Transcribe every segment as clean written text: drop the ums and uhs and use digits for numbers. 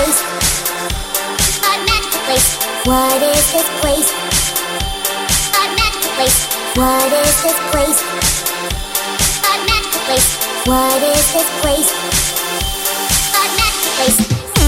place? A magical place. What is this place? A magical place. What is this place? A magical place. What is this place? A magical place.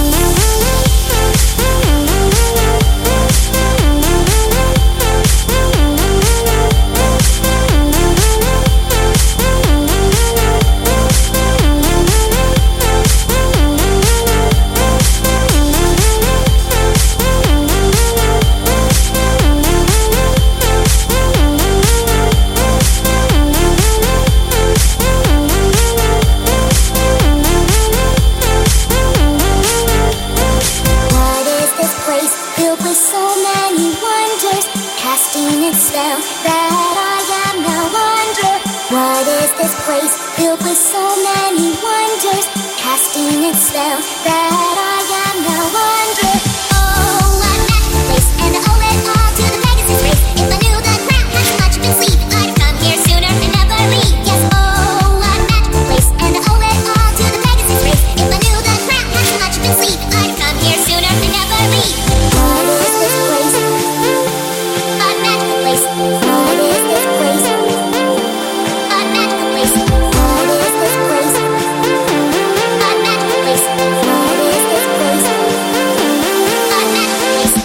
Spell that I am now wonder. What is this place filled with so many wonders? Casting its spell that I am now wonder. Oh, a magical place, and I owe it all to the Pegasus race. If I knew the crowd had so much to sleep, I'd come here sooner and never leave. Yes, oh, a magical place, and I owe it all to the Pegasus race. If I knew the crowd had so much to sleep, I'd come here sooner and never leave. What is this place? A magical place. What is this place? A magical place. What is this place? A magical place. What is this place? A magical place.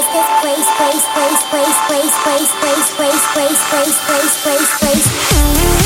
What is this place?